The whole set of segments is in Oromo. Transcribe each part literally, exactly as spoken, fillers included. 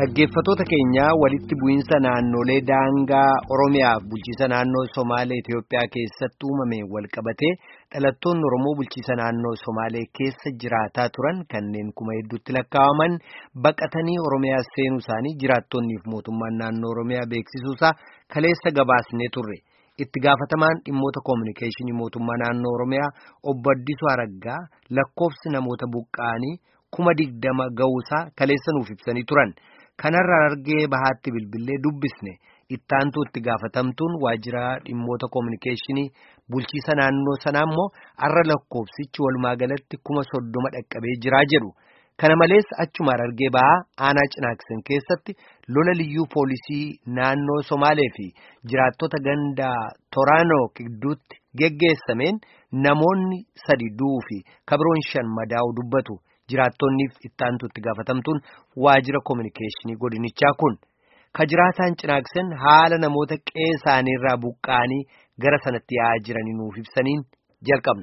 Dhaggeeffattoota keenya walitti bu'iinsa naannolee daangaa Oromiyaaf bulchiisa naannoo Somaalee Itiyoophiyaa keessatti uumame walqabatee dhalattoonni Oromoo bulchiisa naannoo Somaalee keessa jiraataa turan kanneen kuma hedduutti lakkaa'aman baqatanii Oromiyaa seenuu isaanii jiraattonniif mootummaan naannoo Oromiyaa beeksisuusaa kaleessa gabaasnee turre. Itti gaafatamaan dhimmoota koominikeeshinii mootummaa naannoo Oromiyaa obbo Addisuu Araggaa lakkoofsi namoota buqqa'anii kuma digdama ga'uusaa kaleessa nuuf ibsanii turan. Kanarraa argee bahaatti bilbilee dubbisne ittaantuu itti gaafatamtuun waajjira dhimmoota koominikeeshinii bulchiisa naannoo sanaa immoo har'a lakkoofsichi walumaa galatti kuma soddoma dhaqqabee jiraa jedhu. Kana malees achuma argee bahaa aanaa Cinaaksan keessatti lola liyyuu poolisii naannoo Somaalee fi jiraattota ganda Toraanoo gidduutti geggeessameen namoonni sadi du'uu fi kabiroon shan madaa'uu dubbatu. Jiraattonniif ittaantuu itti gaafatamtuun waajjira koominikeeshinii godinichaa kun ka jiraataan Cinaaksan haala namoota qe'ee isaaniirraa buqqa'anii gara sanatti yaa'aa jiranii nuuf ibsaniin jalqabna.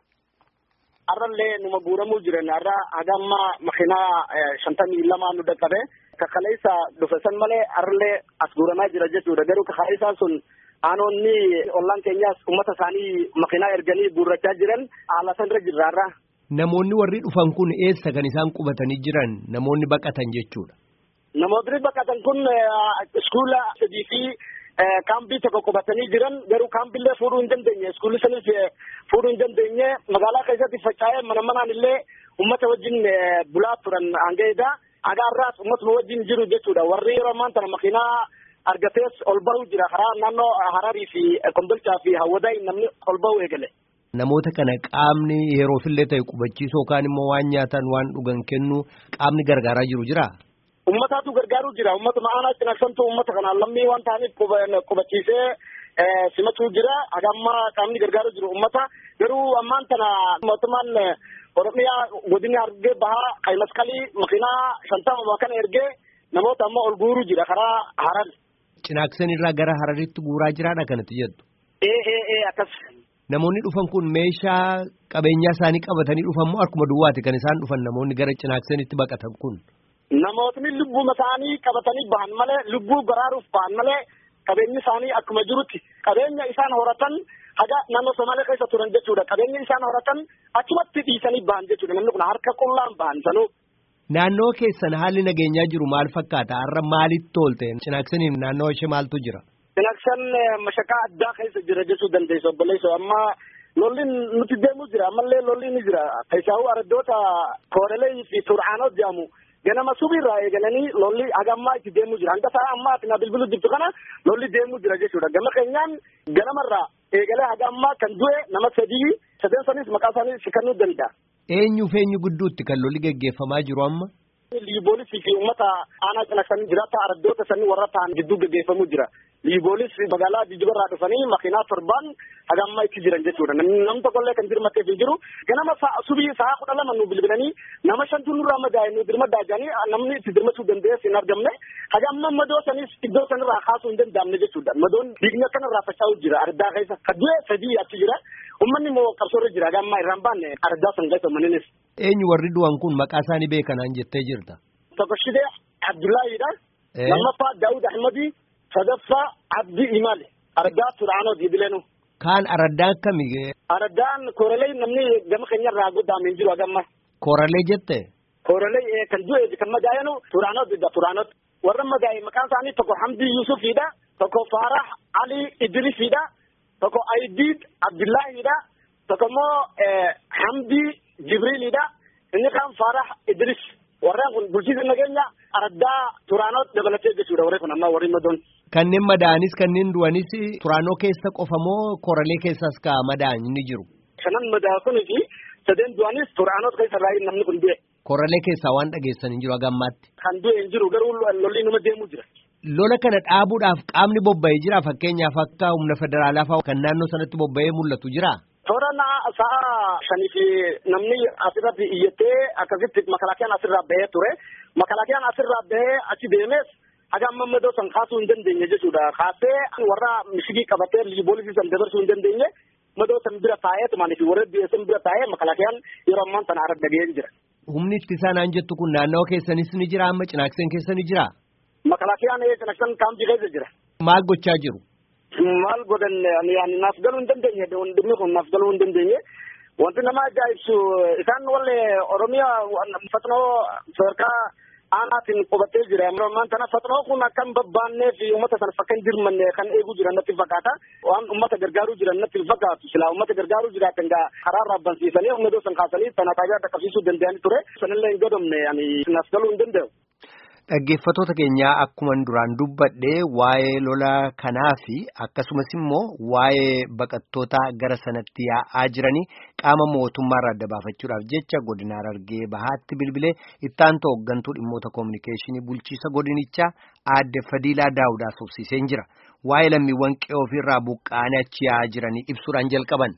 Arrallee numa guuramuu jiran har'a hagamma makiinaa shantamii lamaa nu dhaqqabe kakaleessa dhufesan malee arrallee as guuramaa jira jechuudha. Garuu kakaleessaan sun aanoonni ollaan keenyaas uummata isaanii makiinaa erganii guurrachaa jiran haala sanarra jirra har'a. Namoonni warri dhufan kun eessa kan isaan qubatanii jiran namoonni baqatan jechuudha. Namoonni baqatan kun iskuula sadii fi kaampii tokko qubatanii jiran garuu kaampiillee fuudhuu hin dandeenye iskuulli sanis fuudhuu hin dandeenye magaalaa keessatti faca'ee mana manaan illee uummata wajjin bulaa turan hangeedha. Agaarraas uummatuma wajjin jiru jechuudha. Warri yeroo ammaan tana makiinaa argatees ol bahuu jira karaa naannoo Hararii fi Kombolchaa fi Hawwadaay namni ol bahuu eegale. Namoota kana qaamni yeroofillee ta'e qubachiisuu yookaan immoo waan nyaatan waan dhugan kennu qaamni gargaaraa jiru jira. Uummataatu gargaaruu jira. Uummatuma aanaa Cinaaksantu uummata kanaan lammii waan ta'aniif qubachiisee simachuu jira. Hagamma qaamni gargaaruu jiru uummata. Garuu ammaan tana mootummaan Oromiyaa godina argee bahaa Qaymasqalii makiinaa shantama kana ergee namoota ammoo ol guuruu jira karaa Harar. Cinaaksan irraa gara Hararitti guuraa jiraadha kanatti jettu. Ee ee ee akkas. Namoonni dhufan kun meeshaa qabeenyaa isaanii qabatanii dhufan moo akkuma duwwaati kan isaan dhufan namoonni gara Cinaaksanitti baqatan kun? Namootni lubbuma isaanii qabatanii bahan malee lubbuu baraaruuf bahan malee qabeenyi isaanii akkuma jirutti qabeenya isaan horatan haga naannoo Somaalee keessa turan jechuudha. Qabeenya isaan horatan achumatti dhiisanii bahan jechuudha. Namni kun harka qullaan bahan sanuu. Naannoo keessan haalli nageenyaa jiru maal fakkaata? Har'a maalitti toolte? Cinaaksaniin naannoo ishee maaltu jira? Cinaaksan mashaqaa addaa keessa jira jechuu dandeessu obboleessa amma lolli nuti deemuu jira ammallee lolli ni jira keessaawu araddoota Koorelee fi Tur'aanoo jedhamu ganama subiirraa eegalanii lolli hagammaa itti deemuu jira hanga sa'a ammaa ati na bilbilu jirtu kana lolli deemuu jira jechuudha gama keenyaan ganamarraa eegalee hagammaa kan du'e nama sadii sadeen sanis maqaa isaanii sikannuu danda'a. Eenyuuf eenyu gidduutti kan lolli geggeeffamaa jiru amma? Liiboolisii fi uummata aanaa Cinaaksan jiraata araddoota sanii warra ta'an gidduu geggeeffamuu jira. Liiboolis magaalaa jijjibarraa dhufanii makiinaa torban hagammaa itti jiran jechuudha. Namni tokkollee kan dirmatee fi jiru ganama subii sa'a kudha lama nu bilbilanii nama shantu nurraa madaa'e nu dirmadaa jiranii namni itti dirmachuu danda'es hin argamne hagamma madoo sanis iddoo sanirraa kaasuu hin danda'amne jechuudha. Madoon dhiigni akkanarraa faca'uu jira ardaa keessa kaddee sadii achi jira. Uummanni immoo qabsoorra jira hagammaa irraan baanne ardaa san keessa maninis. Eenyu warri du'an kun maqaa isaanii beekanaan jettee jirta? Tokko Shidee Abdullaahidha. Lammaffaa Daawud Ahmadii. Sadaffaa Abdii Imaali. Ardaa Turaanoo Dibileenu. Kaan araddaan akkamii? Araddaan Koorelee namni gama keenyarraa guddaamee jiru hagamma. Koorelee jette? Koorelee kan du'e kan madaa'enu Turaanoo didda Turaanoo. Warra madaa'e maqaan isaanii tokko Hamdii Yusufiidha. Tokko Faarah Ali Idrisiidha. Tokko Ayidiid Abdullaahidha. Tokko immoo Hamdii Jibriilidha. Inni kaan Faarah Idris. Warreen kun bulchiisa nageenya ardaa Turaanoo dabalatee jechuudha warri kun amma warri madoon. Kanneen madaa'anis kanneen du'anis Turaanoo keessa qofa moo Koorelee keessas ka madaa'an ni jiru? Shanan madaa'an kunii fi sadeen du'anis Turaanoo keessa irraa namni kun du'e. Koorelee keessaa waan dhageessan hin jiru hagammaatti. Kan du'e hin jiru garuu lolli numa deemuu jira. Lola kana dhaabuudhaaf qaamni bobba'ee jira fakkeenyaaf akka humna federaalaa fa'aa kan naannoo sanatti bobba'ee mul'atu jira. Toora sa'a shanii fi namni asirratti iyyatee akkasitti makalaakiyaan asirraa bahee ture. Makalaakiyaan asirraa bahee achi deemes hagamma madoo san kaasuu hin dandeenye jechuudha. Kaasee warra mishigii qabatee liiboolisii san dabarsuu hin dandeenye madoo san bira taa'ee tumaanii fi warra biyya bira taa'ee makalaakiyaan yeroo ammaan tana arra dhaga'een jira. Humni ittisaa naan jettu kun naannoo keessanis ni jira amma Cinaaksan keessa ni jira? makalaakiyaan ee cinasan kaambii keessa jira. Maal gochaa jiru? Maal godhan ani naaf galuu hin dandeenye dhimmi kun naaf galuu hin dandeenye. Wanti nama ajaa'ibsu isaan wallee Oromiyaa fatnoo sadarkaa aanaatiin qubatee jira. Ammaan tana fatnoo kun akkan babbaannee fi uummata sana fakkan jirmanne kan eeguu jiran natti fakkaata. Waan uummata gargaaruu jiran natti fakkaatu. Silaa uummata gargaaruu jiraatan gaa karaa raabbansiisanii humna dosan kaasanii sana tajaajila dhaqqabsiisuu danda'anii ture. Sanillee hin godhamne ani naaf galuu hin danda'u. Dhaggeeffattoota keenyaa akkuma duraan dubbadhee waa'ee lola kanaa fi akkasumas immoo waa'ee baqattoota gara sanatti yaa'aa jiranii qaama mootummaarraa adda baafachuudhaaf jecha godina Harargee Bahaatti bilbilee itti aantu hooggantuu dhimmoota koominikeeshinii bulchiisa godinichaa aadde Fadiilaa Daawudaa sobsiiseen jira. Waa'ee lammiiwwan qe'ee ofirraa buqqaanii achi yaa'aa jiranii ibsuudhaan jalqaban.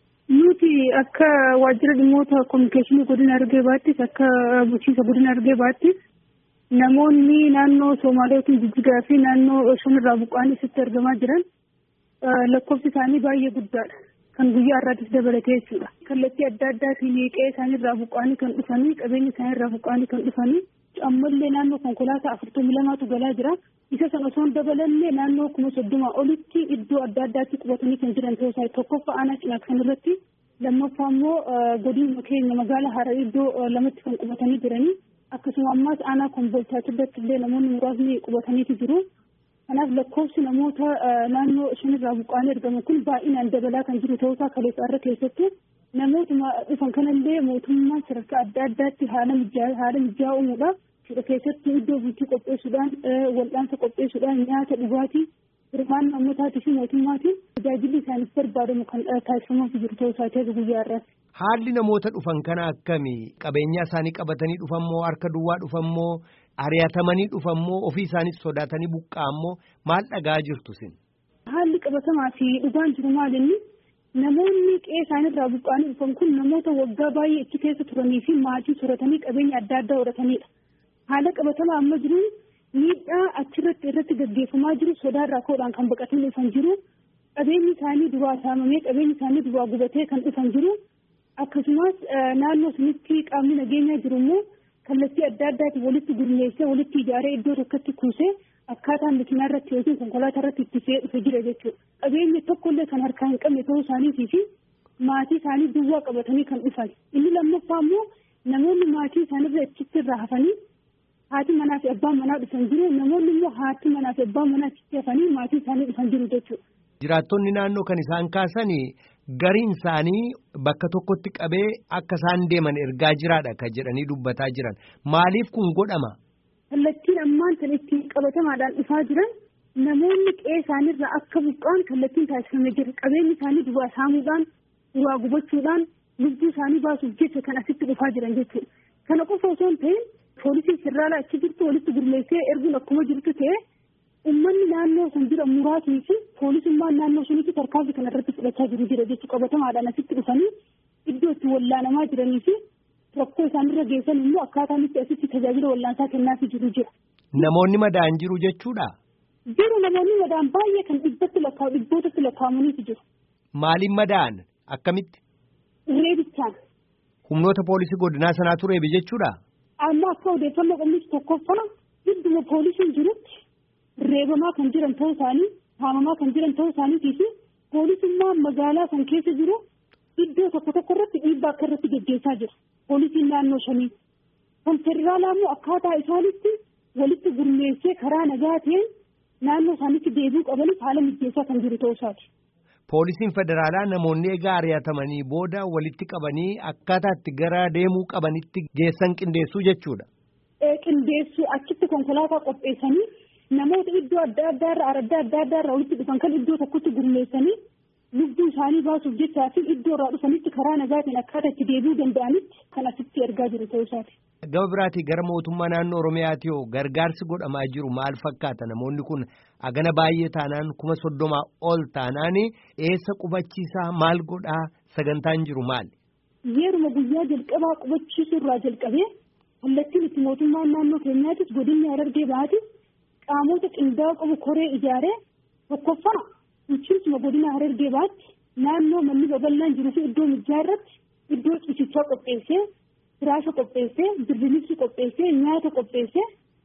Nuti akka waajjira dhimmoota koominikeeshinii godina Harargee Bahaattis akka bulchiisa godina Harargee Bahaattis namoonni naannoo Somaaliyaa Jijjigaa fi naannoo shanirraa buqqaanii asitti argamaa jiran lakkoofsi isaanii baay'ee guddaadha. Kan guyyaa irraattis dabalatee jechuudha. Kallattii adda addaatiin qe'ee isaaniirraa buqqaanii kan dhufanii qabeenya isaaniirraa buqqaanii kan dhufanii ammallee naannoo konkolaataa afurtamii lamaatu galaa jira. Isa sana osoo hin dabalanne naannoo kuma soddoma olitti iddoo adda addaatti qubatanii kan jiran ta'uu isaa tokkoffaa aanaa Cinaaqsan irratti lammaffaa immoo godina keenya magaalaa Harar iddoo lamatti kan qubatanii jiranii. Akkasuma ammas aanaa Kombolchaatti irratti illee namoonni muraasni qubataniitu jiru. Kanaaf lakkoofsi namoota naannoo shanirraa buqqaanii argaman kun baay'inaan dabalaa kan jiru ta'uu isaa kaleessa irra keessatti namootuma dhufan kanallee mootummaan sadarkaa adda addaatti haala mijaa haala mijaa uumuudhaaf keessatti iddoo bultii qopheessuudhaan wal'aansa qopheessuudhaan nyaata dhugaatii hirmaannaa namootaati fi mootummaatiin tajaajilli isaaniif barbaadamu kan taasifamaa jiru ta'uu isaati guyyaa irratti. Haalli namoota dhufan kana akkamii qabeenyaa isaanii qabatanii dhufan moo harka duwwaa dhufan moo ari'atamanii dhufan moo ofii isaaniis sodaatanii buqqa'an moo maal dhagaa jirtu sin? Haalli qabatamaa fi dhugaan jiru maalinni namoonni qe'ee isaaniirraa buqqa'anii dhufan kun namoota waggaa baay'ee itti keessa turanii fi maatii soratanii qabeenya adda addaa horatanidha. Haala qabatamaa amma jiruun miidhaa achirratti irratti gaggeeffamaa jiru sodaarraa ka'uudhaan kan baqatanii dhufan jiru qabeenyi isaanii duraa saamamee qabeenyi isaanii duraa gubatee kan dhufan jiru. Akkasumas naannoo sanitti qaamni nageenyaa jiru immoo kallattii adda addaatiin walitti gurmeessee walitti ijaaree iddoo tokkotti kuusee akkaataan makiinaa irratti yookiin konkolaataa irratti itti fe'ee dhufe jira jechuudha. Qabeenya tokkollee kan harkaa hin qabne ta'uu isaaniitii fi maatii isaanii duwwaa qabatanii kan dhufan. Inni lammaffaa immoo namoonni maatii isaaniirra achitti irraa hafanii haati manaa fi abbaan manaa dhufan jiru. Namoonni immoo haati manaa fi abbaan manaa achitti hafanii maatii isaanii dhufan jiru jechuudha. Jiraattonni naannoo kan isaan kaasanii gariin isaanii bakka tokkotti qabee akka isaan deeman ergaa jiraadha kan jedhanii dubbataa jiran. Maaliif kun godhama? Kallattiin ammaan kan ittiin qabatamaadhaan dhufaa jiran namoonni qe'ee isaaniirraa akka buqqa'an kallattiin taasifamee jira. Qabeenyi isaanii duraa saamuudhaan, duraa gubachuudhaan, lubbuu isaanii baasuuf jecha kan asitti dhufaa jiran jechuudha. Kana qofa osoo hin ta'in poolisiin federaalaa achi jirtu walitti gurmeessee erguun akkuma jirtu ta'e ummanni naannoo san jira muraasni fi poolisummaan naannoo sunitti tarkaanfii kana irratti fudhachaa jiru jira jechuudha. Qabatamaadhaan asitti dhufanii iddoo itti wallaanamaa jiranii fi rakkoo isaanirra geessan immoo akkaataan itti asitti tajaajila wallaansaa kennaafii jiru jira. Namoonni madaa'an jiru jechuudha? Jiru namoonni madaa'an baay'ee kan dhibbatti lakkaa'u dhibbootatti lakkaa'amaniitu jiru. Maaliin madaa'an? Akkamitti? Reebichaan. Humnoota poolisii godinaa sanaatu reebe jechuudha? Amma akka odeeffannoo qabnu tokkoffaa idduma poolisiin jirutti reebamaa kan jiran ta'uu isaanii, haamamaa kan jiran ta'uu isaaniitii fi poolisummaan magaalaa kan keessa jiru iddoo tokko tokko irratti dhiibbaa akka irratti gaggeessaa jira. Poolisiin naannoo shanii. Kan federaalaa immoo akkaataa isaanitti walitti gurmeessee karaa nagaa ta'een naannoo isaanitti deebi'uu qabaniif haala mijeessaa kan jiru ta'uu isaati. Poolisiin federaalaa namoonni egaa ari'atamanii booda walitti qabanii akkaataa itti gara deemuu qabanitti geessan qindeessuu jechuudha. Qindeessuu achitti konkolaataa qopheessanii namoota iddoo adda addaa irraa adda addaa irraa walitti dhufan kan iddoo tokkotti gurmeessanii lubbuu isaanii baasuuf jechaa fi iddoo irraa dhufanitti karaa nagaatiin akkaataa itti deebi'uu danda'anitti kan asitti ergaa jiru ta'uu isaati. Gama biraatii gara mootummaa naannoo Oromiyaati hoo gargaarsi godhamaa jiru maal fakkaata? Namoonni kun agana baay'ee taanaan kuma soddomaa ol taanaan eessa qubachiisaa maal godhaa sagantaan jiru maali? Yeruma guyyaa jalqabaa qubachiisuu irraa jalqabee kallattiin itti mootummaan naannoo keenyaatis godinni Harargee Bahaatis qaamota qindaa'oo qabu koree ijaaree tokkoffaa bulchiinsuma godina Harargee Bahaatti naannoo manni babal'aan jiru fi iddoo mijaa irratti iddoo ciisichaa qopheessee firaasha qopheessee birdilisii qopheessee nyaata qopheessee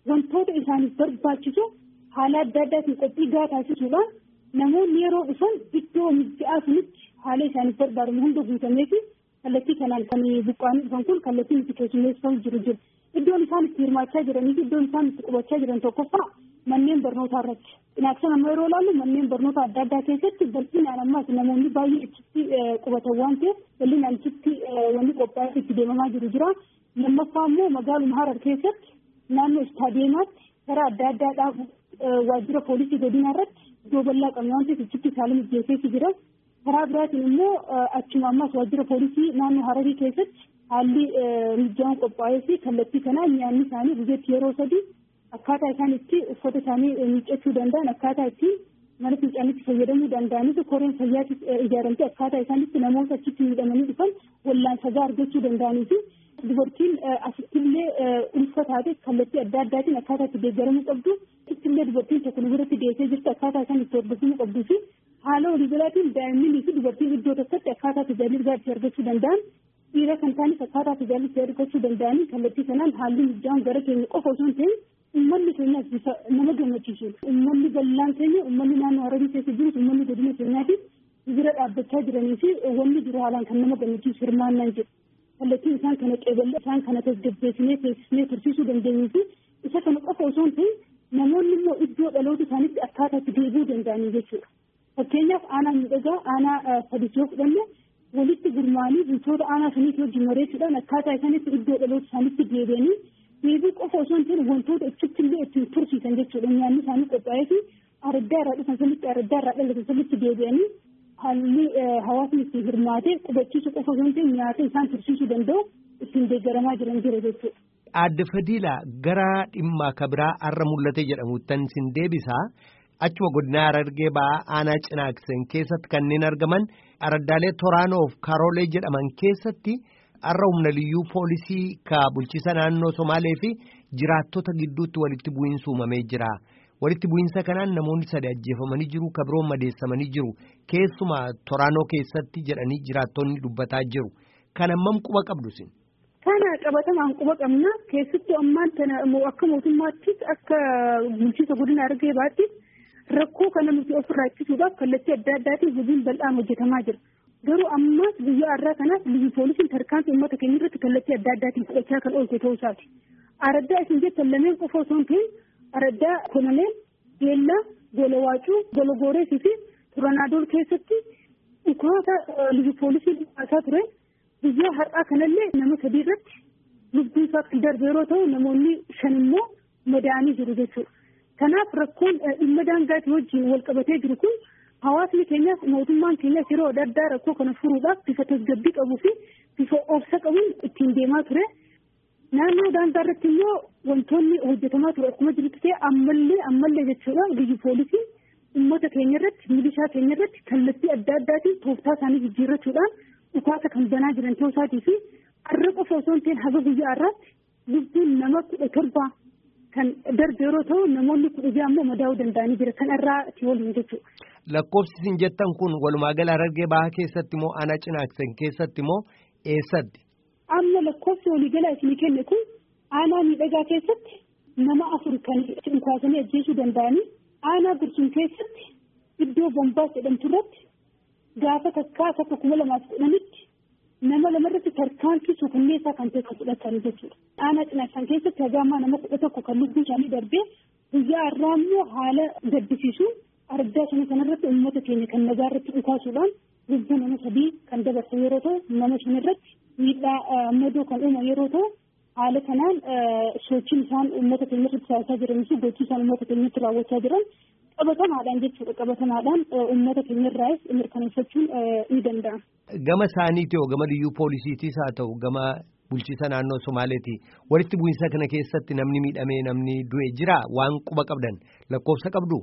wantoota isaaniif barbaachisu haala adda addaatiin qophii gahaa taasisuudhaan namoonni yeroo dhufan iddoo mijaa'aa sunitti haala isaaniif barbaadamu hunda guutamee fi kallattii kanaan kan buqqaanii dhufan kun kallattiin itti keessummeessifamu jiru jiru. Iddoon isaan itti hirmaachaa jiranii fi iddoon isaan itti qubachaa jiran tokkoffaa manneen barnootaa irratti. Inaaksan amma yeroo ilaallu manneen barnoota adda addaa keessatti bal'inaan ammaas namoonni baay'ee achitti qubatan waan ta'eef bal'inaan achitti wanni qophaa'ee itti deemamaa jiru jira. Lammaffaa immoo magaaluma Harar keessatti naannoo istaadiyeemaatti karaa adda addaa dhaabu waajjira poolisii godina irratti iddoo bal'aa qabna waan ta'eef achitti saalonni mijeesseefi jira. Karaa biraatiin immoo achuma ammaas waajjira poolisii naannoo Hararii keessatti haalli mijaa'aan qophaa'ee fi kallattii kanaa nyaanni isaanii guyyaatti yeroo sadii akkaataa isaan itti uffata isaanii miiccachuu danda'an akkaataa itti mana fincaanitti fayyadamuu danda'anitu koreen fayyaatti ijaaramtee akkaataa isaan itti namoota achitti miidhamanii dhufan wallaansa gahaa argachuu danda'anii fi dubartiin asittillee ulfa taate kallattii adda addaatiin akkaataa itti deeggaramuu qabdu asittillee dubartiin tokko nu biratti deessee jirtu akkaataa isaan itti hordofamuu qabduu fi haala waliigalaatiin daa'immanii fi dubartiin iddoo tokkotti akkaataa tajaajila gahaa itti argachuu danda'an dhiira kan taanis akkaataa tajaajila itti argachuu danda'anii kallattii kanaan haalli mijaa'aan gara keenya qofa osoo hin ta'in uummanni keenyas bifa nama gammachiisu uummanni bal'aan keenya uummanni naannoo Hararii keessa jirus uummanni godina keenyaatiif bira dhaabbachaa jiranii fi wanni jiru haalaan kan nama gammachiisu hirmaannaan jedhu kallattiin isaan kana qeeballe isaan kana tasgabbeessinee teessisnee tursiisuu dandeenyuu fi isa kana qofa osoo hin ta'in namoonni immoo iddoo dhaloota isaaniitti akkaataa itti deebi'uu danda'anii jechuudha. Fakkeenyaaf aanaa miidhagaa aanaa sadis yoo fudhanne walitti gurmaanii bultoota aanaa saniitti wajjin mareechuudhaan akkaataa isaaniitti iddoo dhaloota isaaniitti deebi'anii deebii qofa osoo hin ta'in wantoota achitti illee ittiin tursiisan jechuudha. Nyaanni isaanii qophaa'ee fi araddaa irraa dhufan sanitti araddaa irraa dhalatan sanitti deebi'anii haalli hawaasni ittiin hirmaatee qubachiisu qofa osoo hin ta'in nyaata isaan tursiisuu danda'u ittiin deeggaramaa jiran jira jechuudha. Aadde Fadiilaa gara dhimma kabiraa har'a mul'ate jedhamuuttan sin deebisaa. Achuma godina Harargee ba'aa aanaa Cinaaksen keessatti kanneen argaman araddaalee Toraanoof Karoolee jedhaman keessatti har'a humna liyyuu poolisii ka bulchiisa naannoo Somaalee fi jiraattota gidduutti walitti bu'iinsa uumamee jira. Walitti bu'iinsa kanaan namoonni sadi ajjeefamanii jiru, kabiroon madeessamanii jiru. Keessumaa Toraanoo keessatti jedhanii jiraattonni dubbataa jiru. Kana hammam quba qabdu sin? Kana qabatamaan quba qabna. Keessattuu ammaan tana akka mootummaattis akka bulchiisa godina Harargee baatti rakkoo kana nuti ofirraa ittisuudhaaf kallattii adda addaatiin hojiin bal'aan hojjetamaa jira. Garuu ammas biyya har'aa kanaaf liyyu poolisiin tarkaanfii uummata keenya irratti kallattii adda addaatiin fudhachaa kan oolte ta'uu isaati. Araddaa isin jettan lameen qofa osoo hin ta'in araddaa Kononeel, Geellaa, Golawaacuu, Gologooreesii fi Turanaadool keessatti dhukaasa liyyu poolisiin dhukaasaa ture. Biyya har'aa kanallee nama sadii irratti lubbuun isaa kan darbe yeroo ta'u namoonni shan immoo madaa'anii jiru jechuudha. Kanaaf rakkoon dhimma daangaatii wajjin wal qabatee jiru kun hawaasni keenyaaf mootummaan keenyaaf yeroo adda addaa rakkoo kana furuudhaaf bifa tasgabbii qabuu fi bifa obsa qabuun ittiin deemaa ture. Naannoo daangaa irratti immoo wantoonni hojjetamaa ture akkuma jirutti ta'e ammallee ammallee jechuudha liyyu poolisiin uummata keenya irratti milishaa keenya irratti kallattii adda addaatiin tooftaa isaanii jijjiirrachuudhaan dhukaasa kan banaa jiran ta'uu isaatii fi har'a qofa osoo hin ta'in haga guyyaa har'aatti lubbuun nama kudha torba kan darbe yeroo ta'u namoonni kudha ja'a ammoo madaa'uu danda'anii jira kan irraati waliin jechuudha. Lakkoofsi isin jettan kun walumaa gala Harargee bahaa keessatti moo aanaa Cinaaksen keessatti moo eessatti? Amma lakkoofsi waliigalaa isinii kenne kun aanaa miidhagaa keessatti nama afur kan dhukaasanii ajjeesuu danda'anii aanaa Gursum keessatti iddoo Bombaas jedhamtu irratti gaafa takkaa akka kuma lamaaf kudhanitti nama lamarratti tarkaanfii suukanneessaa kan ta'e kan fudhatan jechuudha. Aanaa Cinaaksen keessatti hagaamaa nama kudha tokko kan lubbuun isaanii darbee guyyaa har'aa immoo haala gaddisiisuun araddaa sana kanarratti uummata keenya kan nagaa irratti dhukaasuudhaan lubbuu nama sadii kan dabarsan yeroo ta'u nama shan irratti miidhaa madoo kan uuman yeroo ta'u haala kanaan sochiin isaan uummata keenya irratti taasisaa jiranii fi gochii isaan uummata keenya irratti raawwachaa jiran qabatamaadhaan jechuudha. Qabatamaadhaan uummata keenya irraas mirkaneeffachuun ni danda'ama. Gama isaaniiti yoo gama liyyuu poolisiitiis haa ta'u gama bulchiisa naannoo Somaaleeti walitti bu'iinsa kana keessatti namni miidhamee namni du'e jira waan quba qabdan lakkoofsa qabdu?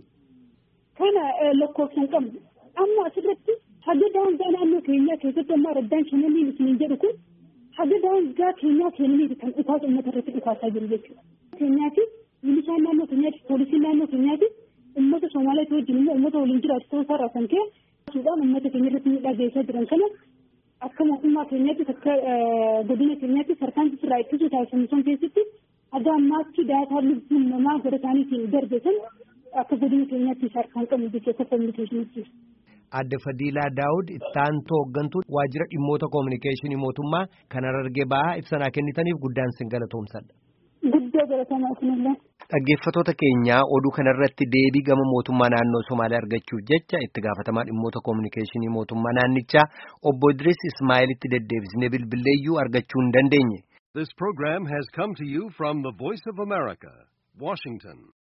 Kana lakkoofsa hin qabdu. Amma asirratti haga daangaa naannoo keenyaa keessatti amma araddaan shananii isiniin jedhu kun haga daangaa keenyaa keenyaniiti kan dhukaasa uummata irratti dhukaasaa jiru jechuudha. Keenyaati milishaan naannoo keenyaati poolisiin naannoo keenyaati uummata Somaaliyaa wajjin immoo uummata waliin jiraatu ta'uu isaa irraa kan ka'e suudhaan uummata keenya irratti miidhaa geessaa jiran kana akka mootummaa keenyaatti akka godina keenyaatti tarkaanfii irraa ittisuu taasifamu sun keessatti Aga ammaatti daataa lubbuun namaa gara isaaniitiin darbesan akka godina keenyaatti sarkaan qabnu jecha kominikeeshinitti. Adde Fadiilaa Daawud ittaantoo hooggantuu waajjira dhimmoota koominikeeshinii mootummaa kan Harargee Bahaa ibsanaa kennitaniif guddaan sin galatoomsadha. Guddaa galatamaa kunillee. Dhaggeeffattoota keenyaa oduu kanarratti deebii gama mootummaa naannoo Somaaliyaa argachuuf jecha itti gaafatamaa dhimmoota koominikeeshinii mootummaa naannichaa obbo Idris Ismaa'eelitti deddeebisnee bilbilleeyyuu argachuu hin dandeenye. This program has come to you from the Voice of America, Washington.